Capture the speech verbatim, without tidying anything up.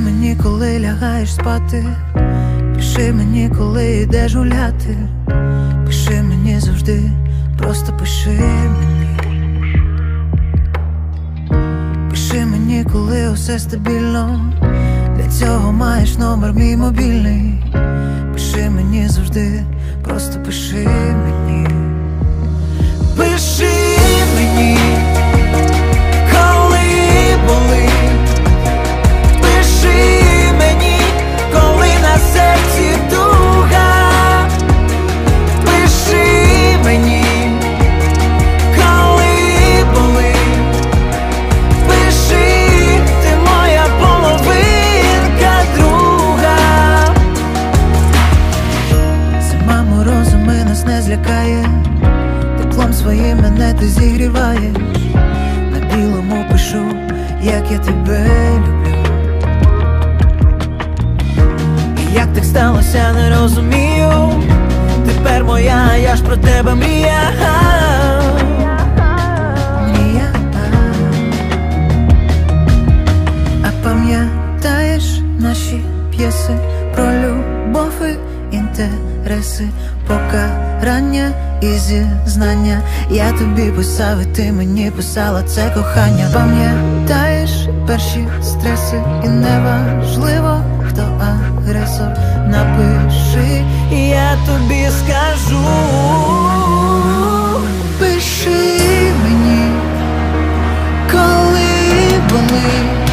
мені, коли лягаєш спати, пиши мені, коли йдеш гуляти, пиши мені завжди, просто пиши мені. Пиши мені, коли усе стабільно, для цього маєш номер мій мобільний. Пиши мені завжди, просто пиши мені. Пиши мені, коли болить. Пиши мені, коли на серці туга. Пиши мені, коли болить. Пиши, ти моя половинка друга. Зима морозами нас не злякає, теплом своїм мене ти зігріваєш. На білому пишу, як я тебе люблю. І як так сталося, не розумію. Тепер моя, я ж про тебе мріяв. Мрія. А пам'ятаєш наші п'єси про любов і інтереси, покарання і зізнання? Я тобі писав, і ти мені писала це кохання. Пам'ятаєш перші стреси, і неважливо, хто агресор. Напиши, і я тобі скажу. Пиши мені, коли болить.